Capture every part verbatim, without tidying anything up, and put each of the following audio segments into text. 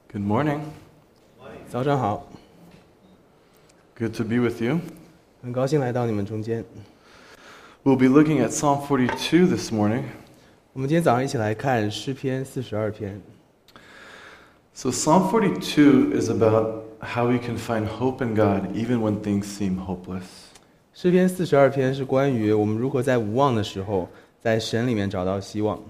Good morning. 早上好， Good to be with you. 很高兴来到你们中间。 We'll be looking at Psalm forty-two this morning. 我们今天早上一起来看诗篇四十二篇。 So Psalm forty-two is about how we can find hope in God even when things seem hopeless. 诗篇四十二篇是关于我们如何在无望的时候，在神里面找到希望。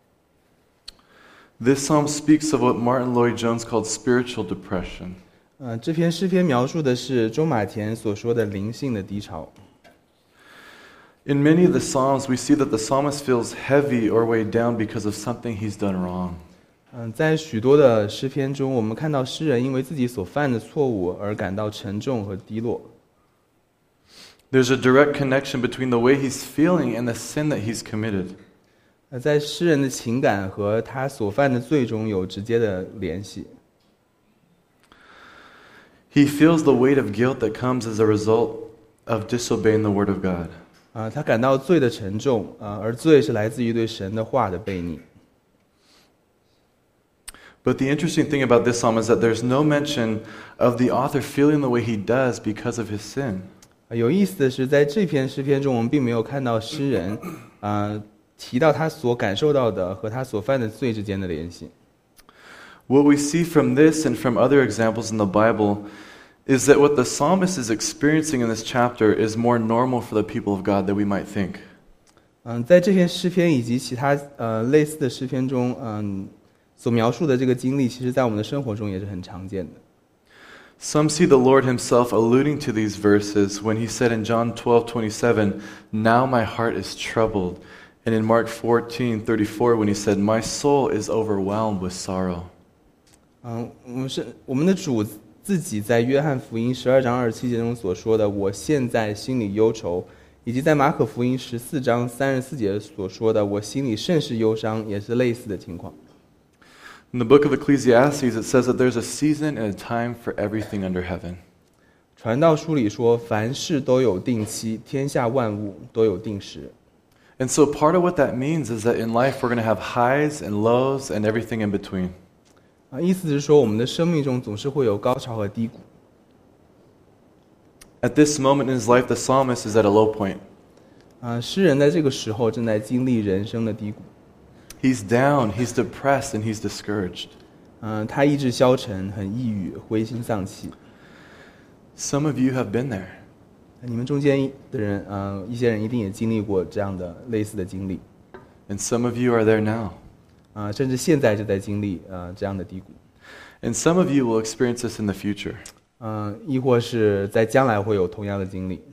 This psalm speaks of what Martin Lloyd-Jones called spiritual depression. 呃，这篇诗篇描述的是中马田所说的灵性的低潮。 In many of the psalms, we see that the psalmist feels heavy or weighed down because of something he's done wrong. 嗯，在许多的诗篇中，我们看到诗人因为自己所犯的错误而感到沉重和低落。 There's a direct connection between the way he's feeling and the sin that he's committed. 呃，在诗人的情感和他所犯的罪中有直接的联系。 He feels the weight of guilt that comes as a result of disobeying the word of God. 啊、他感到罪的沉重，啊、而罪是来自于对神的话的悖逆。 But the interesting thing about this psalm is that there's no mention of the author feeling the way he does because of his sin. 啊有意思的是，在这篇诗篇中，我们并没有看到诗人，啊、提到他所感受到的和他所犯的罪之间的联系。 What we see from this and from other examples in the Bible is that what the psalmist is experiencing in this chapter is more normal for the people of God than we might think. 嗯，在这篇诗篇以及其他呃类似的诗篇中，嗯，所描述的这个经历，其实在我们的生活中也是很常见的。 Some see the Lord himself alluding to these verses when he said in John twelve twenty-seven, "Now my heart is troubled," and in Mark fourteen thirty-four when he said, "My soul is overwhelmed with sorrow." 嗯，我们是我们的主自己在约翰福音十二章二十七节中所说的“我现在心里忧愁”，以及在马可福音十四章三十四节所说的“我心里甚是忧伤”，也是类似的情况。 In the book of Ecclesiastes, it says that there's a season and a time for everything under heaven. 传道书里说：“凡事都有定期，天下万物都有定时。” And so part of what that means is that in life we're going to have highs and lows and everything in between. 啊，意思是说，我们的生命中总是会有高潮和低谷。 At this moment in his life, the psalmist is at a low point. 啊，诗人在这个时候正在经历人生的低谷。 He's down, he's depressed, and he's discouraged. 嗯，他意志消沉，很抑郁，灰心丧气。 Some of you have been there. 你们中间的人，呃，一些人一定也经历过这样的类似的经历， And some of you are there now. 啊、甚至现在就在经历呃这样的低谷， And some of you will experience this in the future. 嗯、亦或是在将来会有同样的经历。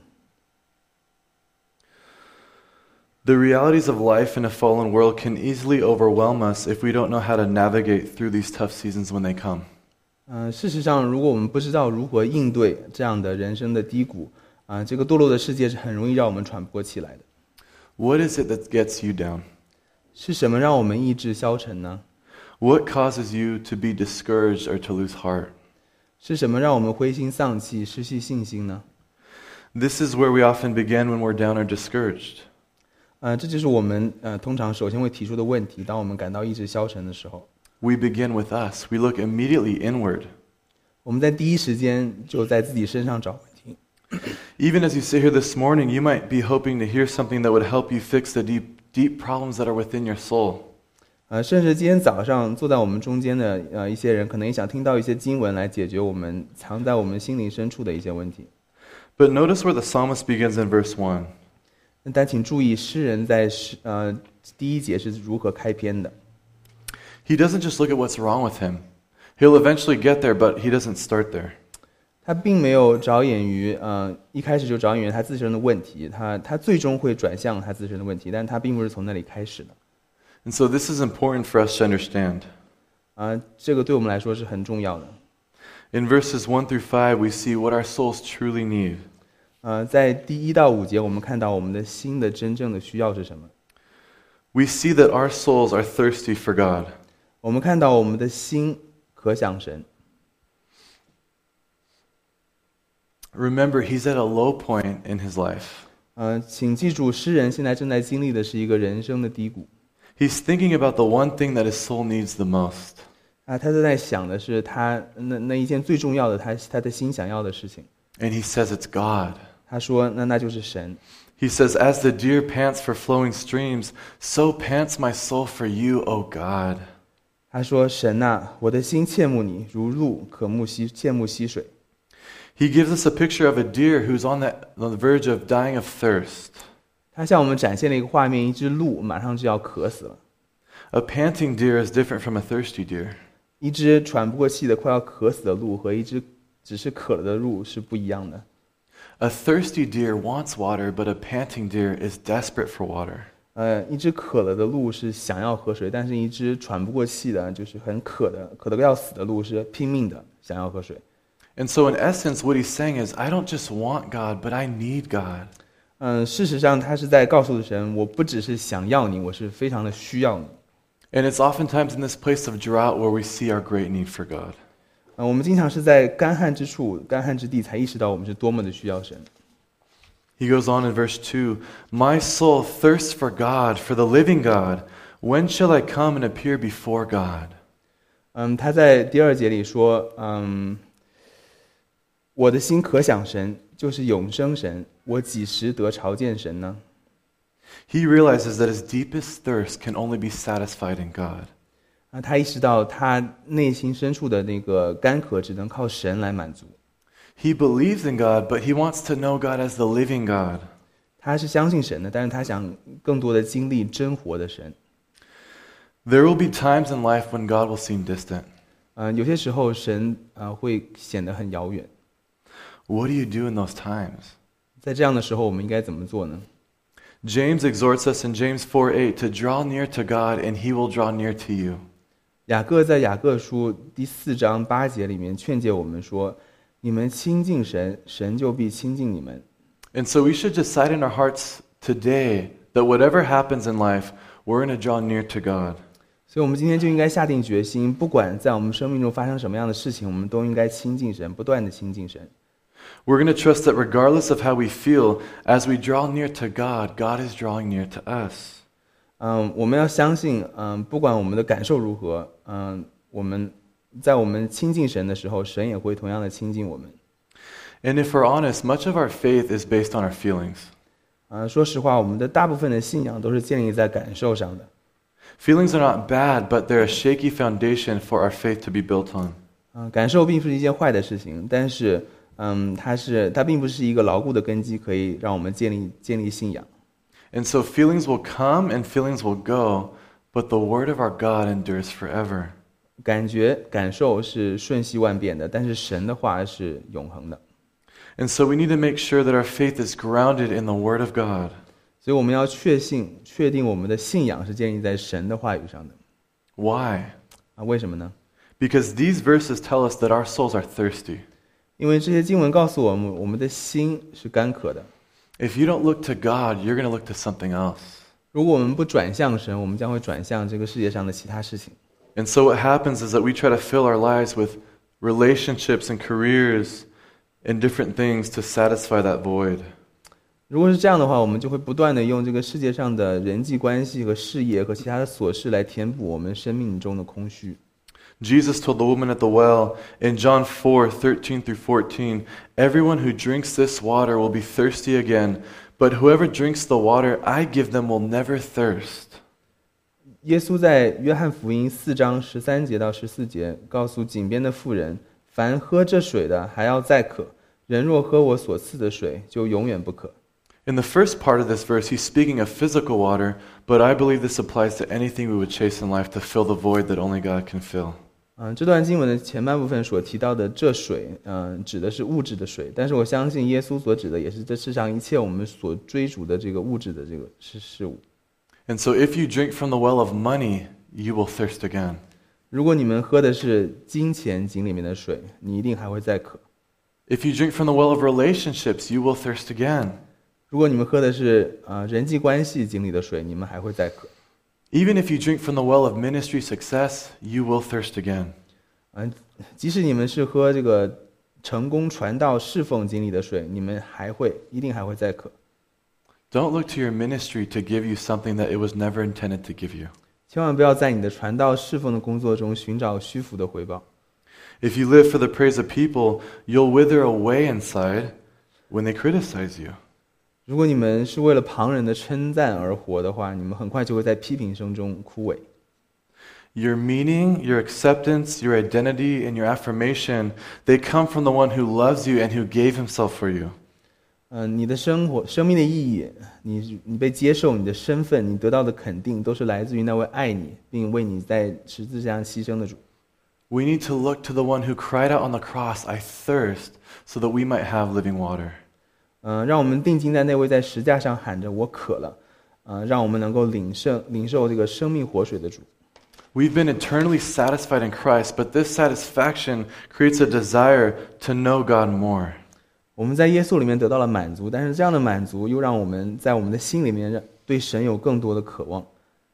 The realities of life in a fallen world can easily overwhelm us if we don't know how to navigate through these tough seasons when they come. 嗯、事实上，如果我们不知道如何应对这样的人生的低谷，啊、这个堕落的世界是很容易让我们喘不过气来的。 What is it that gets you down? 是什么让我们意志消沉呢？ What causes you to be discouraged or to lose heart? 是什么让我们灰心丧气、失去信心呢？ This is where we often begin when we're down or discouraged. 呃，这就是我们呃通常首先会提出的问题。当我们感到意志消沉的时候， We begin with us. We look immediately inward. 我们在第一时间就在自己身上找问题。 Even as you sit here this morning, you might be hoping to hear something that would help you fix the deep, deep problems that are within your soul. 呃，甚至今天早上坐在我们中间的呃一些人，可能也想听到一些经文来解决我们藏在我们心灵深处的一些问题。 But notice where the psalmist begins in verse one. 但请注意，诗人在诗呃第一节是如何开篇的。 He doesn't just look at what's wrong with him. He'll eventually get there, but he doesn't start there. 他并没有着眼于呃一开始就着眼于他自身的问题，他他最终会转向他自身的问题，但他并不是从那里开始的。 And so this is important for us to understand. 啊、这个对我们来说是很重要的。 In verses one through five, we see what our souls truly need. 呃，在第一到五节，我们看到我们的心的真正的需要是什么？ We see that our souls are thirsty for God. 我们看到我们的心渴想神。 Remember, he's at a low point in his life. 呃，请记住，诗人现在正在经历的是一个人生的低谷。 He's thinking about the one thing that his soul needs the most. 啊，他都在想的是他那那一件最重要的他他的心想要的事情。 And he says it's God. 他说那那就是神。 He says, as the deer pants for flowing streams, so pants my soul for you, O God. 他说神呐，我的心切慕你，如鹿渴慕溪切慕溪水。 He gives us a picture of a deer who's on the, on the verge of dying of thirst. 他向我们展现了一个画面，一只鹿马上就要渴死了。 A panting deer is different from a thirsty deer. 一只喘不过气的快要渴死的鹿和一只只是渴了的鹿是不一样的。 A thirsty deer wants water, but a panting deer is desperate for water. 呃，一只渴了的鹿是想要喝水，但是一只喘不过气的，就是很渴的、渴得要死的鹿是拼命的想要喝水。 And so in essence, what he's saying is, I don't just want God, but I need God. 嗯，事实上他是在告诉神，我不只是想要你，我是非常的需要你。 And it's oftentimes in this place of drought where we see our great need for God. 嗯，我们经常是在干旱之处、干旱之地才意识到我们是多么的需要神。 He goes on in verse two, My soul thirsts for God, for the living God. When shall I come and appear before God? 嗯，他在第二节里说，嗯，我的心可想神，就是永生神，我几时得朝见神呢？ He realizes that his deepest thirst can only be satisfied in God. 啊，他意识到他内心深处的那个干渴只能靠神来满足。 He believes in God, but he wants to know God as the living God. 他是相信神的，但是他想更多的经历真活的神。 There will be times in life when God will seem distant. 嗯，有些时候神啊、呃、会显得很遥远。 What do you do in those times? 在这样的时候，我们应该怎么做呢？ James exhorts us in James four eight to draw near to God and he will draw near to you. 雅各在雅各书第四章八节里面劝诫我们说：“你们亲近神，神就必亲近你们。” And so we should decide in our hearts today that whatever happens in life, we're going to draw near to God. 所以我们今天就应该下定决心，不管在我们生命中发生什么样的事情，我们都应该亲近神，不断的亲近神。 We're going to trust that regardless of how we feel, as we draw near to God, God is drawing near to us. 嗯，我们要相信，嗯，不管我们的感受如何，嗯，我们在我们亲近神的时候，神也会同样的亲近我们。 And if we're honest, much of our faith is based on our feelings. 啊，说实话，我们的大部分的信仰都是建立在感受上的。 Feelings are not bad, but they're a shaky foundation for our faith to be built on. 嗯，感受并不是一件坏的事情，但是，嗯，它是它并不是一个牢固的根基，可以让我们建立建立信仰。 And so feelings will come and feelings will go, but the word of our God endures forever. 感觉感受是瞬息万变的，但是神的话是永恒的。 And so we need to make sure that our faith is grounded in the word of God. 所以我们要确信、确定我们的信仰是建立在神的话语上的。 Why? 啊，为什么呢？ Because these verses tell us that our souls are thirsty. 因为这些经文告诉我们，我们的心是干渴的。 If you don't look to God, you're going to look to something else. 如果我们不转向神，我们将会转向这个世界上的其他事情。 And so what happens is that we try to fill our lives with relationships and careers and different things to satisfy that void. 如果是这样的话，我们就会不断的用这个世界上的人际关系和事业和其他的琐事来填补我们生命中的空虚。 Jesus told the woman at the well in John four thirteen through fourteen, Everyone who drinks this water will be thirsty again, but whoever drinks the water I give them will never thirst. 耶稣在约翰福音四章十三节到十四节告诉井边的妇人：凡喝这水的还要再渴，人若喝我所赐的水，就永远不渴。 In the first part of this verse, he's speaking of physical water, but I believe this applies to anything we would chase in life to fill the void that only God can fill. 嗯，这段经文的前半部分所提到的这水，嗯，指的是物质的水，但是我相信耶稣所指的也是这世上一切我们所追逐的这个物质的这个事事物。 And so if you drink from the well of money, you will thirst again. 如果你们喝的是金钱井里面的水，你一定还会再渴。 If you drink from the well of relationships, you will thirst again. 如果你们喝的是啊、呃、人际关系井里的水，你们还会再渴。 Even if you drink from the well of ministry success, you will thirst again. 嗯、呃，即使你们是喝这个成功传道侍奉井里的水，你们还会一定还会再渴。 Don't look to your ministry to give you something that it was never intended to give you. 千万不要在你的传道侍奉的工作中寻找虚浮的回报。 If you live for the praise of people, you'll wither away inside when they criticize you. 如果你们是为了旁人的称赞而活的话，你们很快就会在批评声中枯萎。 Your meaning, your acceptance, your identity, and your affirmation, they come from the one who loves you and who gave himself for you. 嗯、呃，你的生活、生命的意义，你你被接受，你的身份，你得到的肯定，都是来自于那位爱你并为你在十字架上牺牲的主。 We need to look to the one who cried out on the cross, "I thirst," so that we might have living water. 嗯、呃，让我们定睛在那位在石架上喊着"我渴了"，呃，让我们能够领受领受这个生命活水的主。 We've been eternally satisfied in Christ, but this satisfaction creates a desire to know God more. 我们在耶稣里面得到了满足，但是这样的满足又让我们在我们的心里面对神有更多的渴望。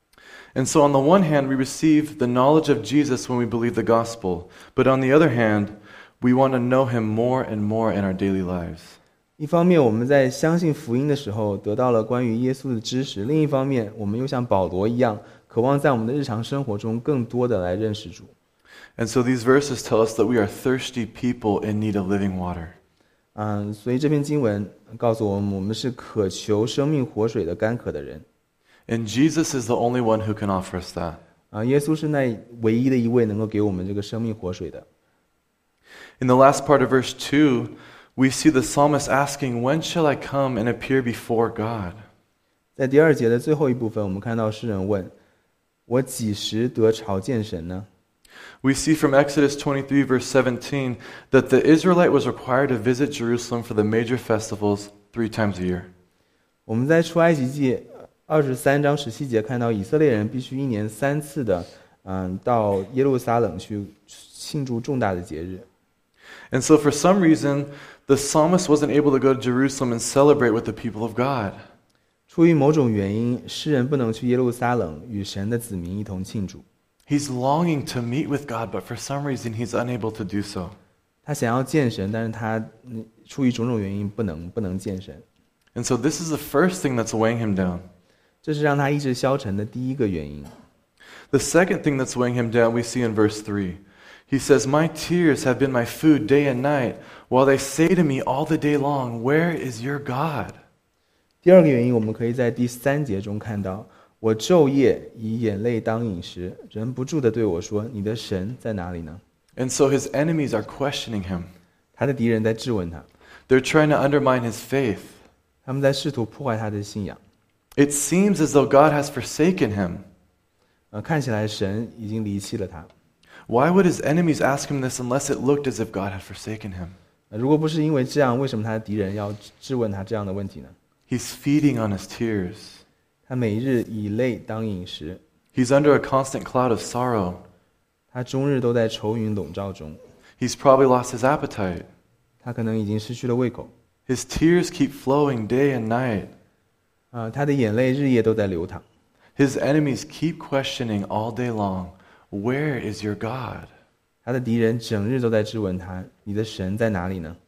And so on the one hand, we receive the knowledge of Jesus when we believe the gospel, but on the other hand, we want to know him more and more in our daily lives. 一方面我们在相信福音的时候得到了关于耶稣的知识，另一方面我们又像保罗一样，渴望在我们的日常生活中更多的来认识主。 And so these verses tell us that we are thirsty people in need of living water. 嗯，所以这篇经文告诉我们，我们是渴求生命活水的干渴的人。 And Jesus is the only one who can offer us that. 啊，耶稣是那唯一的一位能够给我们这个生命活水的。 In the last part of verse two, we see the psalmist asking, "When shall I come and appear before God?" 在第二节的最后一部分，我们看到诗人问："我几时得朝见神呢？" We see from Exodus twenty-three, verse seventeen, that the Israelite was required to visit Jerusalem for the major festivals three times a year. 我们在出埃及记二十三章十七节看到，以色列人必须一年三次的，嗯，到耶路撒冷去庆祝重大的节日。 And so for some reason, the psalmist wasn't able to go to Jerusalem and celebrate with the people of God. 出于某种原因，诗人不能去耶路撒冷与神的子民一同庆祝。 He's longing to meet with God, but for some reason he's unable to do so. 他想要见神，但是他出于种种原因不能不能见神。 And so this is the first thing that's weighing him down. 这是让他意志消沉的第一个原因。 The second thing that's weighing him down we see in verse three. He says, "My tears have been my food day and night, while they say to me all the day long, 'Where is your God?'" 第二个原因，我们可以在第三节中看到，我昼夜以眼泪当饮食，忍不住地对我说："你的神在哪里呢？" And so his enemies are questioning him. 他的敌人在质问他， They're trying to undermine his faith. 他们在试图破坏他的信仰。 It seems as though God has forsaken him. 呃，看起来神已经离弃了他。 Why would his enemies ask him this unless it looked as if God had forsaken him? 呃如果不是因为这样，为什么他的敌人要质问他这样的问题呢？ He's feeding on his tears. 他每日以泪当饮食， He's under a constant cloud of sorrow. 他终日都在愁云笼罩中， He's probably lost his appetite. 他可能已经失去了胃口。 His tears keep flowing day and night. 啊，他的眼泪日夜都在流淌。 His enemies keep questioning all day long, "Where is your God?" 他的敌人整日都在质问他："你的神在哪里呢？"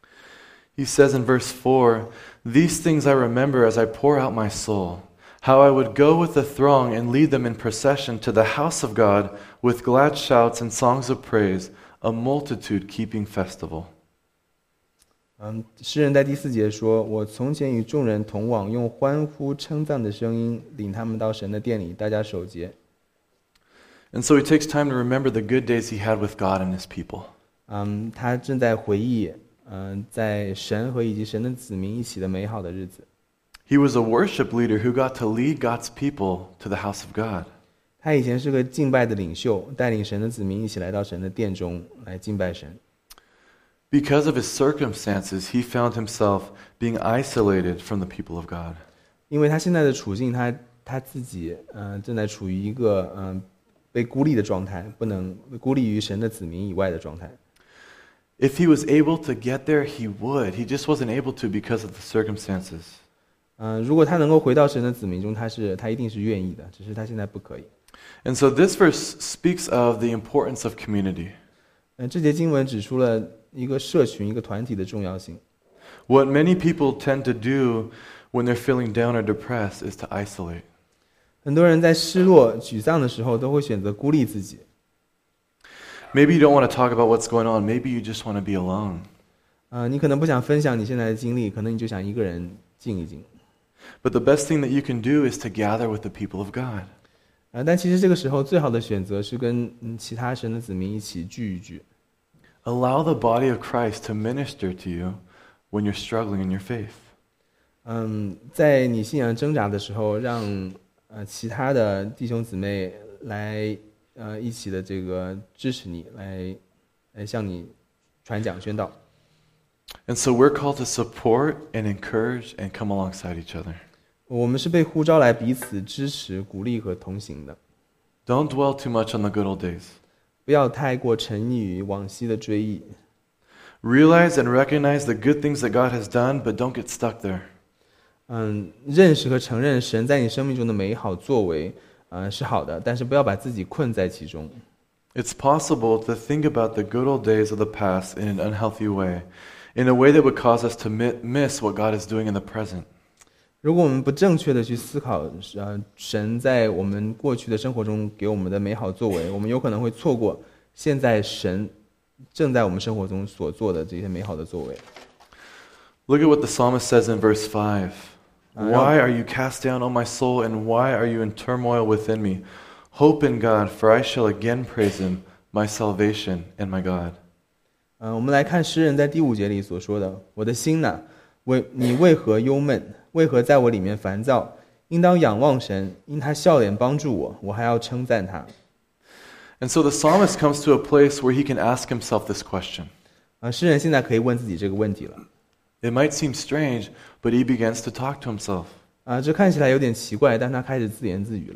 He says in verse four, "These things I remember as I pour out my soul, how I would go with the throng and lead them in procession to the house of God with glad shouts and songs of praise, a multitude keeping festival." 嗯，诗人在第四节说："我从前与众人同往，用欢呼称赞的声音领他们到神的殿里，大家守节。" And so he takes time to remember the good days he had with God and his people. 嗯，他正在回忆，嗯，在神和以及神的子民一起的美好的日子。 He was a worship leader who got to lead God's people to the house of God. 他以前是个敬拜的领袖，带领神的子民一起来到神的殿中来敬拜神。 Because of his circumstances, he found himself being isolated from the people of God. 因为他现在的处境，他他自己，嗯、呃，正在处于一个嗯、呃、被孤立的状态，不能孤立于神的子民以外的状态。 If he was able to get there, he would. He just wasn't able to because of the circumstances. 嗯、呃，如果他能够回到神的子民中，他是他一定是愿意的，只是他现在不可以。 And so this verse speaks of the importance of community. 嗯、呃，这节经文指出了一个社群、一个团体的重要性。 What many people tend to do when they're feeling down or depressed is to isolate. 很多人在失落、沮丧的时候，都会选择孤立自己。 Maybe you don't want to talk about what's going on. Maybe you just want to be alone. 呃，你可能不想分享你现在的经历，可能你就想一个人静一静。 But the best thing that you can do is to gather with the people of God. 呃，但其实这个时候最好的选择是跟嗯其他神的子民一起聚一聚。 Allow the body of Christ to minister to you when you're struggling in your faith. 嗯，在你信仰挣扎的时候，让呃其他的弟兄姊妹来呃一起的这个支持你，来来向你传讲宣道。 And so we're called to support and encourage and come alongside each other. 我们是被呼召来彼此支持、鼓励和同行的。 Don't dwell too much on the good old days. 不要太过沉溺于往昔的追忆。 Realize and recognize the good things that God has done, but don't get stuck there. 嗯，认识和承认神在你生命中的美好作为，呃，是好的，但是不要把自己困在其中。 It's possible to think about the good old days of the past in an unhealthy way, in a way that would cause us to miss what God is doing in the present. 如果我们不正确的去思考，呃，神在我们过去的生活中给我们的美好作为，我们有可能会错过现在神正在我们生活中所做的这些美好的作为。 Look at what the psalmist says in verse five. Why are you cast down, O my soul, and why are you in turmoil within me? Hope in God, for I shall again praise him, my salvation and my God. 嗯，我们来看诗人在第五节里所说的：“我的心哪，为你为何忧闷？为何在我里面烦躁？应当仰望神，因他笑脸帮助我，我还要称赞他。” And so the psalmist comes to a place where he can ask himself this question. 啊，诗人现在可以问自己这个问题了。 It might seem strange, but he begins to talk to himself. 啊，这看起来有点奇怪，但他开始自言自语了。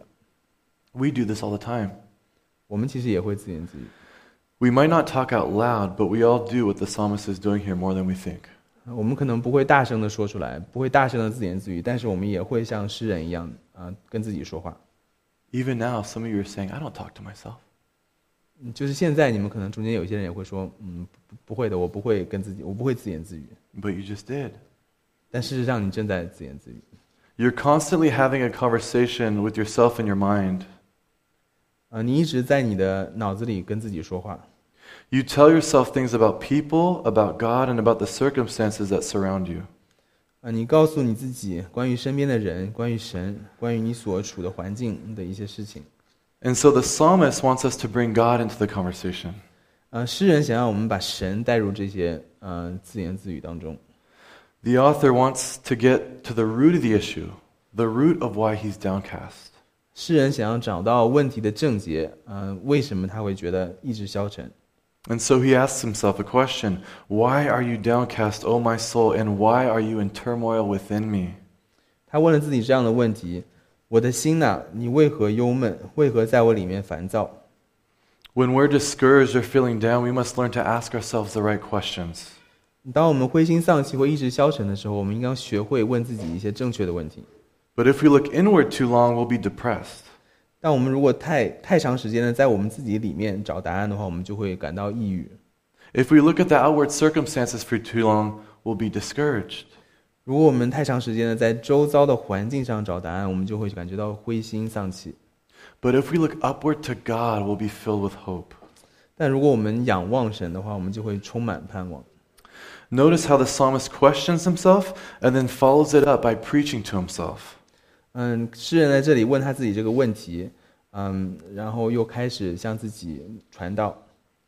We do this all the time. 我们其实也会自言自语。 We might not talk out loud, but we all do what the psalmist is doing here more than we think. 我们可能不会大声的说出来，不会大声的自言自语，但是我们也会像诗人一样，啊，跟自己说话。 Even now, some of you are saying, I don't talk to myself. 就是现在，你们可能中间有一些人也会说，嗯，不不会的，我不会跟自己，我不会自言自语。 But you just did. 但事实上，你正在自言自语。 You're constantly having a conversation with yourself in your mind. 啊，你一直在你的脑子里跟自己说话。 You tell yourself things about people, about God, and about the circumstances that surround you. 啊，你告诉你自己关于身边的人、关于神、关于你所处的环境的一些事情。 And so the psalmist wants us to bring God into the conversation. 呃，诗人想让我们把神带入这些呃自言自语当中。 The author wants to get to the root of the issue, the root of why he's downcast. 诗人想要找到问题的症结，呃，为什么他会觉得意志消沉？ And so he asks himself a question, Why are you downcast, O my soul, and why are you in turmoil within me? 他问了自己这样的问题：我的心哪，你为何忧闷？为何在我里面烦躁？ When we're discouraged or feeling down, we must learn to ask ourselves the right questions. 当我们灰心丧气或意志消沉的时候，我们应该学会问自己一些正确的问题。 But if we look inward too long, we'll be depressed. 但我们如果太太长时间的在我们自己里面找答案的话，我们就会感到抑郁。 If we look at the outward circumstances for too long, we'll be discouraged. 如果我们太长时间的在周遭的环境上找答案，我们就会感觉到灰心丧气。 But if we look upward to God, we'll be filled with hope. 但如果我们仰望神的话，我们就会充满盼望。 Notice how the psalmist questions himself and then follows it up by preaching to himself. 嗯，诗人在这里问他自己这个问题，嗯，然后又开始向自己传道。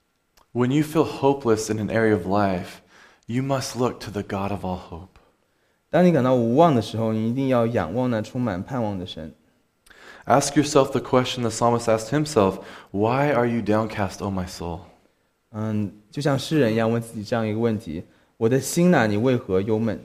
When you feel hopeless in an area of life, you must look to the God of all hope. 当你感到无望的时候，你一定要仰望那充满盼望的神。 Ask yourself the question the psalmist asked himself, Why are you downcast, O my soul? 嗯，就像诗人一样问自己这样一个问题：我的心哪，你为何忧闷？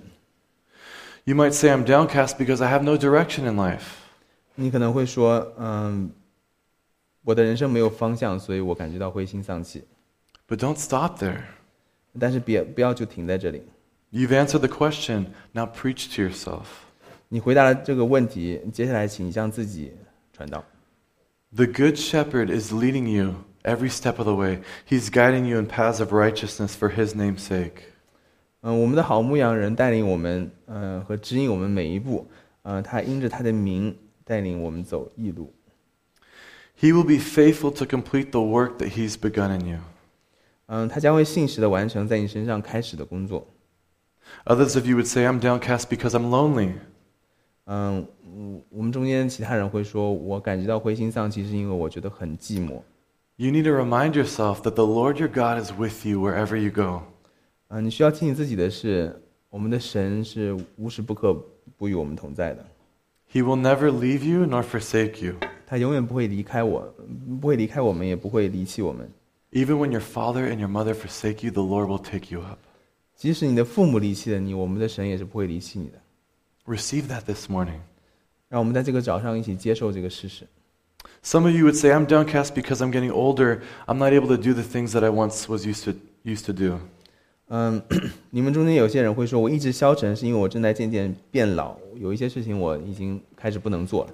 You might say, I'm downcast because I have no direction in life. 你可能会说，嗯，我的人生没有方向，所以我感觉到灰心丧气。 But don't stop there. 但是别不要就停在这里。 You've answered the question, now preach to yourself. 你回答了这个问题，接下来请向自己传道。 The good shepherd is leading you every step of the way. He's guiding you in paths of righteousness for his name's sake. 嗯，我们的好牧羊人带领我们，呃，和指引我们每一步，呃，他因着他的名带领我们走义路。 He will be faithful to complete the work that He's begun in you. 嗯，他将会信实的完成在你身上开始的工作。 Others of you would say, I'm downcast because I'm lonely. 嗯，我们中间其他人会说，我感觉到灰心丧气，是因为我觉得很寂寞。 You need to remind yourself that the Lord your God is with you wherever you go. 啊，你需要提醒自己的是，我们的神是无时不刻不与我们同在的。 He will never leave you nor forsake you. 他永远不会离开我，不会离开我们，也不会离弃我们。 Even when your father and your mother forsake you, the Lord will take you up. 即使你的父母离弃了你，我们的神也是不会离弃你的。 Receive that this morning. 让我们在这个早上一起接受这个事实。 Some of you would say, I'm downcast because I'm getting older. I'm not able to do the things that I once was used to used to do. 嗯，你们中间有些人会说，我一直消沉，是因为我正在渐渐变老，有一些事情我已经开始不能做了。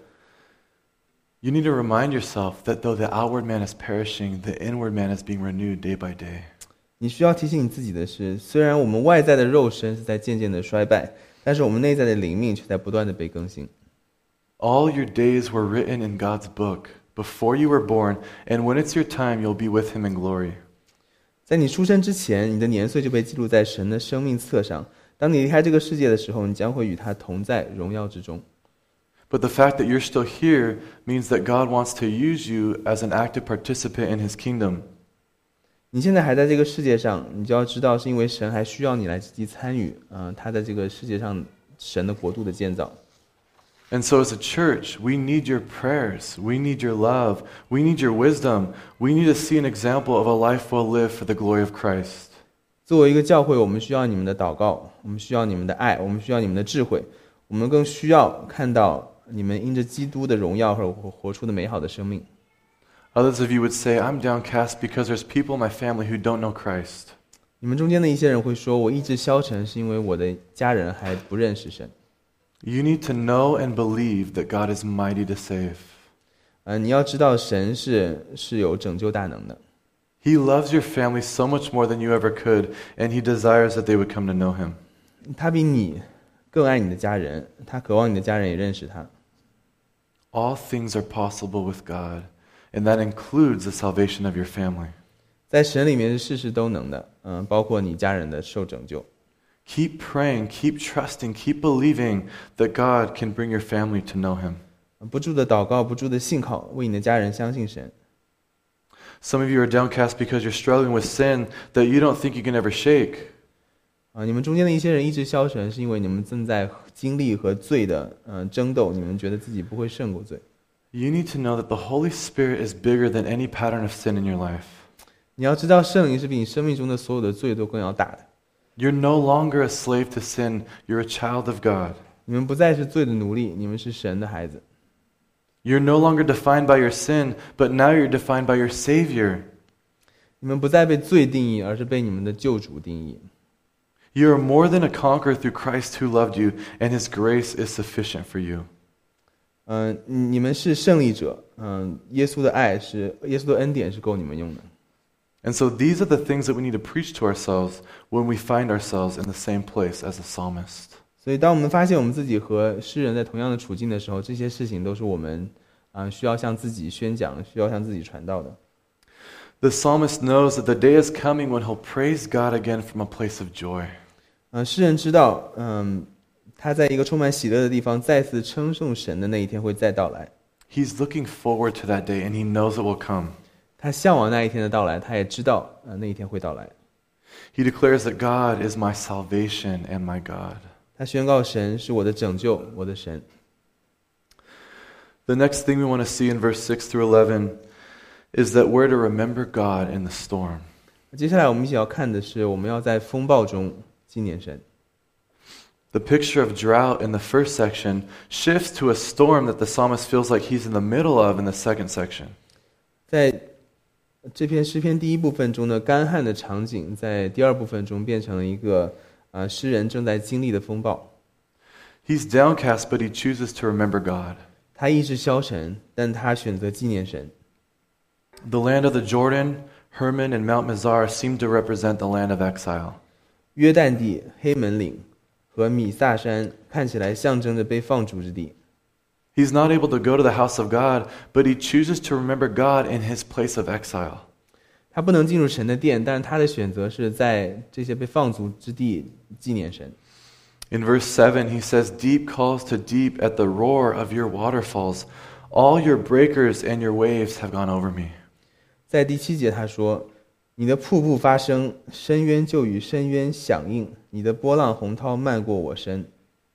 You need to remind yourself that though the outward man is perishing, the inward man is being renewed day by day. 你需要提醒你自己的是，虽然我们外在的肉身是在渐渐的衰败，但是我们内在的灵命却在不断的被更新。 All your days were written in God's book before you were born, and when it's your time, you'll be with Him in glory. 在你出生之前，你的年岁就被记录在神的生命册上。当你离开这个世界的时候，你将会与他同在荣耀之中。 But the fact that you're still here means that God wants to use you as an active participant in His kingdom. 你现在还在这个世界上，你就要知道，是因为神还需要你来积极参与，嗯、呃，他在这个世界上神的国度的建造。 And so as a church, we need your prayers, we need your love, we need your wisdom, we need to see an example of a life well lived for the glory of Christ. 作为一个教会，我们需要你们的祷告，我们需要你们的爱，我们需要你们的智慧，我们更需要看到你们因着基督的荣耀而活出的美好的生命。 Others of you would say, I'm downcast because there's people in my family who don't know Christ. 你们中间的一些人会说，我一直消沉，是因为我的家人还不认识神。 You need to know and believe that God is mighty to save. 呃，你要知道神是是有拯救大能的。 He loves your family so much more than you ever could, and He desires that they would come to know Him. 他比你更爱你的家人，他渴望你的家人也认识他。 All things are possible with God, and that includes the salvation of your family. 在神里面是事事都能的，嗯、呃，包括你家人的受拯救。 Keep praying, keep trusting, keep believing that God can bring your family to know Him. 不住的祷告，不住的信靠，为你的家人相信神。 Some of you are downcast because you're struggling with sin that you don't think you can ever shake. 啊，你们中间的一些人一直消沉，是因为你们正在经历和罪的嗯、呃、争斗，你们觉得自己不会胜过罪。 You need to know that the Holy Spirit is bigger than any pattern of sin in your life. 你要知道，圣灵是比你生命中的所有的罪都更要大的。 You're no longer a slave to sin. You're a child of God. 你们不再是罪的奴隶，你们是神的孩子。 You're no longer defined by your sin, but now you're defined by your Savior. 你们不再被罪定义，而是被你们的救主定义。 You are more than a conqueror through Christ who loved you, and His grace is sufficient for you. 嗯、呃，你们是胜利者。嗯、呃，耶稣的爱是耶稣的恩典是够你们用的。 And so these are the things that we need to preach to ourselves when we find ourselves in the same place as a psalmist. 所以，当我们发现我们自己和诗人在同样的处境的时候，这些事情都是我们啊、呃、需要向自己宣讲、需要向自己传道的。 The psalmist knows that the day is coming when he'll praise God again from a place of joy. 呃，诗人知道，嗯，他在一个充满喜乐的地方再次称颂神的那一天会再到来。 He's looking forward to that day, and he knows it will come. 他向往那一天的到来，他也知道，呃，那一天会到来。 He declares that God is my salvation and my God. 他宣告神是我的拯救，我的神。 The next thing we want to see in verse six through eleven is that we're to remember God in the storm. 接下来我们一起要看的是，我们要在风暴中纪念神。 The picture of drought in the first section shifts to a storm that the psalmist feels like he's in the middle of in the second section. 在这篇诗篇第一部分中的干旱的场景，在第二部分中变成了一个呃诗人正在经历的风暴。 He's downcast, but he chooses to remember God. 他意志消沉，但他选择纪念神。 The land of the Jordan, Hermon, and Mount Mizar seem to represent the land of exile. 约旦地、黑门岭和米萨山看起来象征着被放逐之地。 He's not able to go to the house of God, but he chooses to remember God in his place of exile. 他不能进入神的殿，但是他的选择是在这些被放逐之地纪念神。 In verse seven, he says, "Deep calls to deep at the roar of your waterfalls. All your breakers and your waves have gone over me." 在第七节他说：“你的瀑布发声，深渊就与深渊响应，你的波浪洪涛漫过我身。”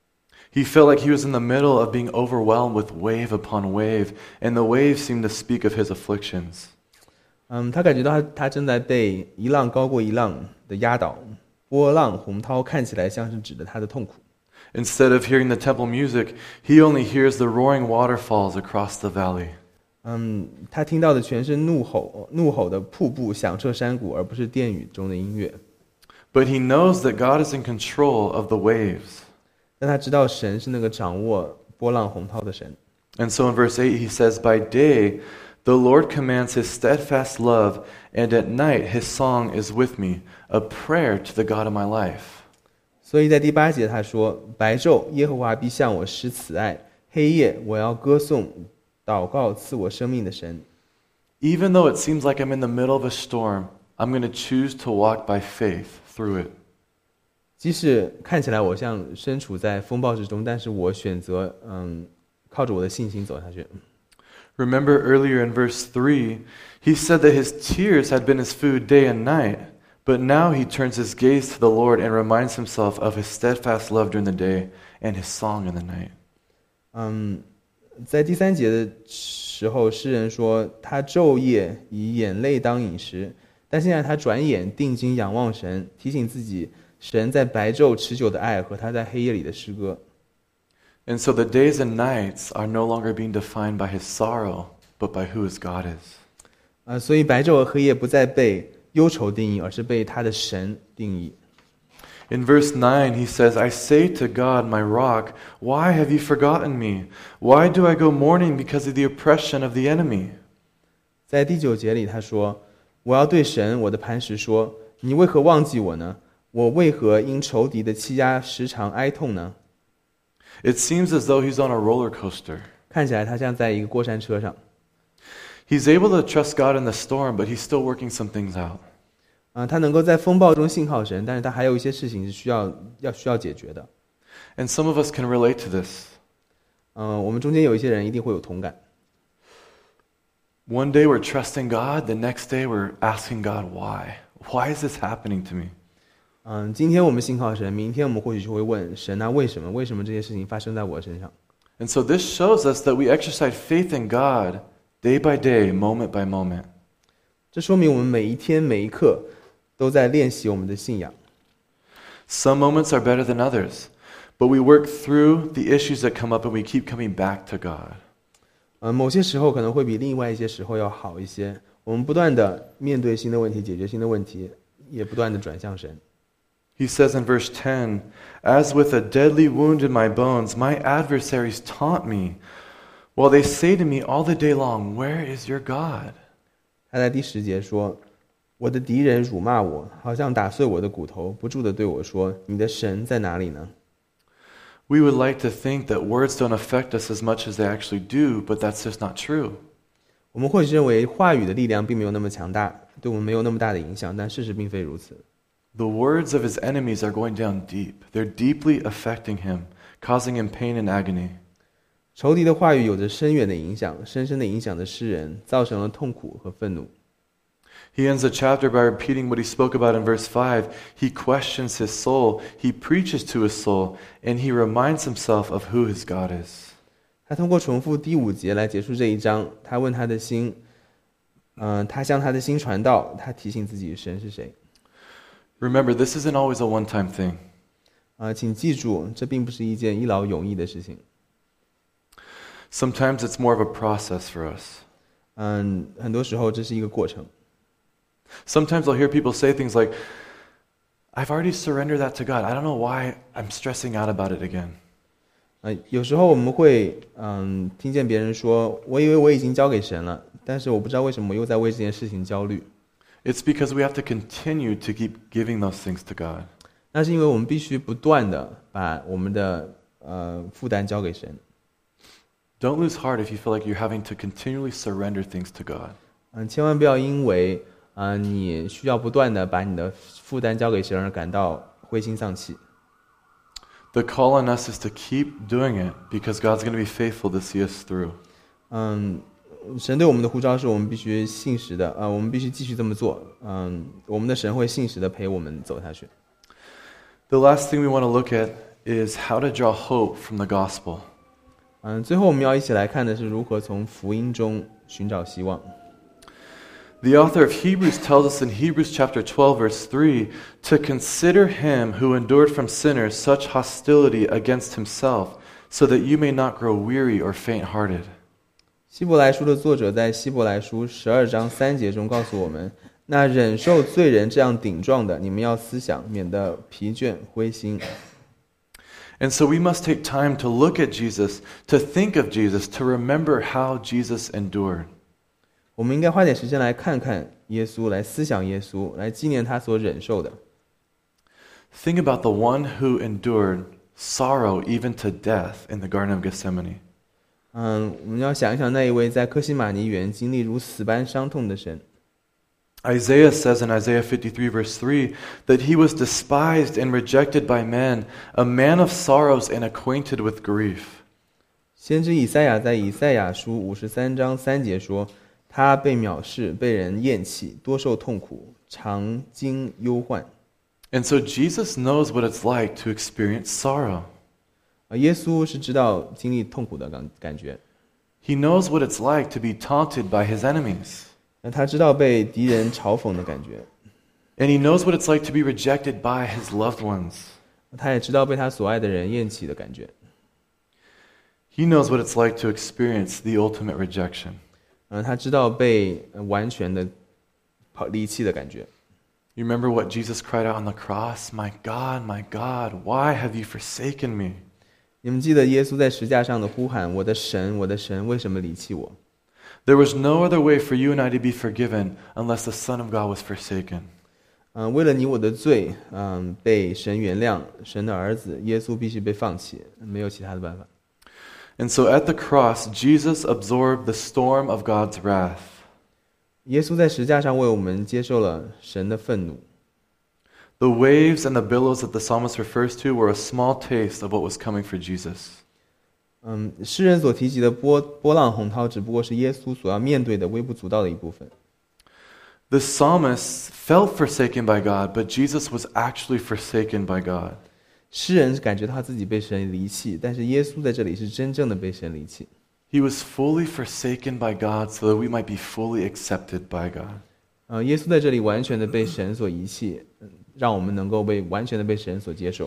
He felt like he was in the middle of being overwhelmed with wave upon wave, and the waves seemed to speak of his afflictions. 嗯，他感觉到他他正在被一浪高过一浪的压倒，波浪洪涛看起来像是指的他的痛苦。 Instead of hearing the temple music, he only hears the roaring waterfalls across the valley. 嗯，他听到的全是怒吼怒吼的瀑布响彻山谷，而不是殿宇中的音乐。 But he knows that God is in control of the waves. 但他知道神是那个掌握波浪洪涛的神。 And so in verse eight he says, "By day the Lord commands his steadfast love, and at night his song is with me, a prayer to the God of my life." 所以在第八节他说：“白昼耶和华必向我施慈爱，黑夜我要歌颂祷告赐我生命的神。” Even though it seems like I'm in the middle of a storm, I'm going to choose to walk by faith through it. 即使看起来我像身处在风暴之中，但是我选择嗯靠着我的信心走下去。 Remember earlier in verse three, he said that his tears had been his food day and night, but now he turns his gaze to the Lord and reminds himself of his steadfast love during the day and his song in the night. 嗯，在第三节的时候，诗人说他昼夜以眼泪当饮食，但现在他转眼定睛仰望神，提醒自己神在白昼持久的爱和他在黑夜里的诗歌。 And so the days and nights are no longer being defined by his sorrow, but by who his God is. 啊，所以白昼和黑夜不再被忧愁定义，而是被他的神定义。 In verse nine, he says, "I say to God, my rock, why have you forgotten me? Why do I go mourning because of the oppression of the enemy?" 在第九节里他说：“我要对神我的磐石说，你为何忘记我呢？我为何因仇敌的欺压时常哀痛呢？” It seems as though he's on a roller coaster. 看起来他像在一个过山车上。 He's able to trust God in the storm, but he's still working some things out. 啊，他能够在风暴中信靠神，但是他还有一些事情是需要要需要解决的。 And some of us can relate to this. 嗯，我们中间有一些人一定会有同感。 One day we're trusting God, the next day we're asking God why. Why is this happening to me? 嗯，今天我们信靠神，明天我们或许就会问神啊，为什么？为什么这些事情发生在我身上？ And so this shows us that we exercise faith in God day by day, moment by moment. 这说明我们每一天每一刻都在练习我们的信仰。 Some moments are better than others, but we work through the issues that come up and we keep coming back to God. 嗯，某些时候可能会比另外一些时候要好一些。我们不断的面对新的问题，解决新的问题，也不断的转向神。 He says in verse ten, "As with a deadly wound in my bones, my adversaries taunt me, while they say to me all the day long, 'Where is your God?'" 他在第十节说：“我的敌人辱骂我，好像打碎我的骨头，不住地对我说：你的神在哪里呢？” We would like to think that words don't affect us as much as they actually do, but that's just not true. 我们或许认为话语的力量并没有那么强大，对我们没有那么大的影响，但事实并非如此。 The words of his enemies are going down deep. They're deeply affecting him, causing him pain and agony. 仇敌的话语有着深远的影响，深深地影响着诗人，造成了痛苦和愤怒。 He ends the chapter by repeating what he spoke about in verse five. He questions his soul, he preaches to his soul, and he reminds himself of who his God is. 他通过重复第五节来结束这一章。他问他的心，嗯、呃，他向他的心传道，他提醒自己神是谁。 Remember, this isn't always a one-time thing. 啊、呃，请记住，这并不是一件一劳永逸的事情。 Sometimes it's more of a process for us. 嗯，很多时候这是一个过程。 Sometimes I'll hear people say things like, "I've already surrendered that to God. I don't know why I'm stressing out about it again." 呃，有时候我们会嗯听见别人说，我以为我已经交给神了，但是我不知道为什么我又在为这件事情焦虑。 It's because we have to continue to keep giving those things to God. 那是因为我们必须不断的把我们的呃负担交给神。 Don't lose heart if you feel like you're having to continually surrender things to God. 嗯，千万不要因为啊、呃、你需要不断的把你的负担交给神而感到灰心丧气。 The call on us is to keep doing it because God's going to be faithful to see us through. 嗯，神对我们的呼召是我们必须信实的，呃，我们必须继续这么做。嗯，我们的神会信实的陪我们走下去。 The last thing we want to look at is how to draw hope from the gospel. 嗯，最后我们要一起来看的是如何从福音中寻找希望。 The author of Hebrews tells us in Hebrews chapter twelve verse three to consider him who endured from sinners such hostility against himself, so that you may not grow weary or faint-hearted. 希伯来书的作者在希伯来书十二章三节中告诉我们，那忍受罪人这样顶撞的，你们要思想，免得疲倦灰心。 And so we must take time to look at Jesus, to think of Jesus, to remember how Jesus endured. 我们应该花点时间来看看耶稣，来思想耶稣，来纪念他所忍受的。 Think about the one who endured sorrow even to death in the Garden of Gethsemane. 嗯，我们要想一想那一位在客西马尼园经历如死般伤痛的神。 Isaiah says in Isaiah fifty-three verse three that he was despised and rejected by men, a man of sorrows and acquainted with grief. 先知以赛亚在以赛亚书五十三章三节说，他被藐视，被人厌弃，多受痛苦，常经忧患。 And so Jesus knows what it's like to experience sorrow. 而耶稣是知道经历痛苦的感感觉， He knows what it's like to be taunted by his enemies. 那他知道被敌人嘲讽的感觉， And he knows what it's like to be rejected by his loved ones. 他也知道被他所爱的人厌弃的感觉。 He knows what it's like to experience the ultimate rejection. 嗯，他知道被完全的抛离弃的感觉。 You remember what Jesus cried out on the cross? My God, my God, why have you forsaken me? 你们记得耶稣在十架上的呼喊：“我的神，我的神，为什么离弃我？” There was no other way for you and I to be forgiven unless the Son of God was forsaken. 嗯，为了你我的罪，嗯，被神原谅，神的儿子耶稣必须被放弃，没有其他的办法。 And so at the cross, Jesus absorbed the storm of God's wrath. 耶稣在十架上为我们接受了神的愤怒。 The waves and the billows that the psalmist refers to were a small taste of what was coming for Jesus. 嗯，诗人所提及的波波浪洪涛，只不过是耶稣所要面对的微不足道的一部分。 The psalmist felt forsaken by God, but Jesus was actually forsaken by God. 诗人感觉到他自己被神离弃，但是耶稣在这里是真正的被神离弃。 He was fully forsaken by God so that we might be fully accepted by God. 呃，耶稣在这里完全的被神所遗弃，让我们能够被完全的被神所接受。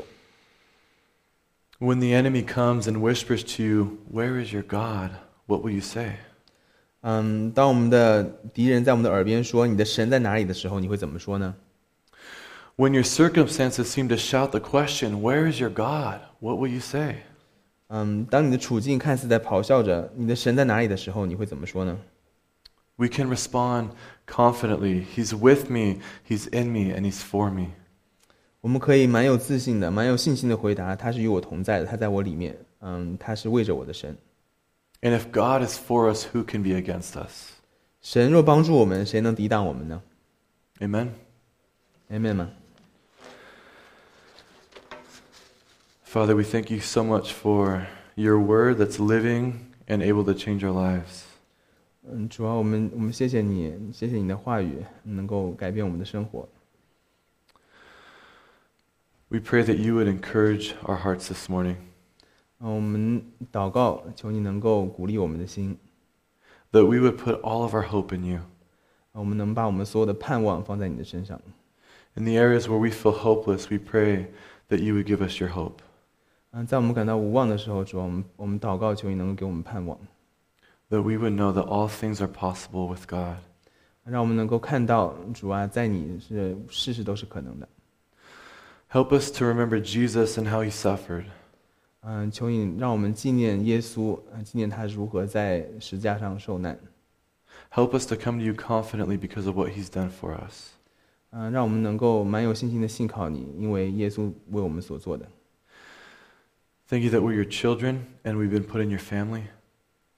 When the enemy comes and whispers to you, "Where is your God?" what will you say? 嗯，当我们的敌人在我们的耳边说你的神在哪里的时候，你会怎么说呢？ When your circumstances seem to shout the question, "Where is your God?" what will you say? 嗯，当你的处境看似在咆哮着你的神在哪里的时候，你会怎么说呢？ We can respond confidently, "He's with me, He's in me, and He's for me." 我们可以蛮有自信的、蛮有信心的回答：他是与我同在的，他在我里面。嗯，他是为着我的神。 And if God is for us, who can be against us? 神若帮助我们，谁能抵挡我们呢 Amen? ？Amen 吗？ Father, we thank you so much for your word that's living and able to change our lives. 嗯，主啊，我们我们谢谢你，谢谢你的话语能够改变我们的生活。 We pray that you would encourage our hearts this morning, 嗯，我们祷告，求你能够鼓励我们的心， that we would put all of our hope in you. 我们能把我们所有的盼望放在你的身上。 In the areas where we feel hopeless, we pray that you would give us your hope. 嗯，在我们感到无望的时候，主啊，我们我们祷告，求你能够给我们盼望， That we would know that all things are possible with God. 让我们能够看到，主啊，在你是事事都是可能的。 Help us to remember Jesus and how he suffered. 嗯，求你让我们纪念耶稣，呃纪念他如何在十架上受难。 Help us to come to you confidently because of what he's done for us. 嗯，让我们能够蛮有信心的信靠你，因为耶稣为我们所做的。 Thank you that we're your children and we've been put in your family.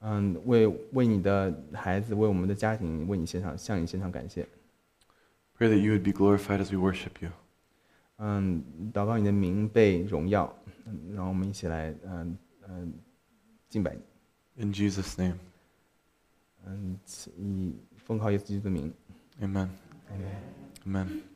嗯，为为你的孩子，为我们的家庭，为你献上向你献上感谢。 Pray that you would be glorified as we worship you. 嗯，祷告你的名被荣耀，嗯，让我们一起来嗯嗯敬拜你。 In Jesus' name. 嗯，以奉靠耶稣基督的名。 Amen. Amen. Amen.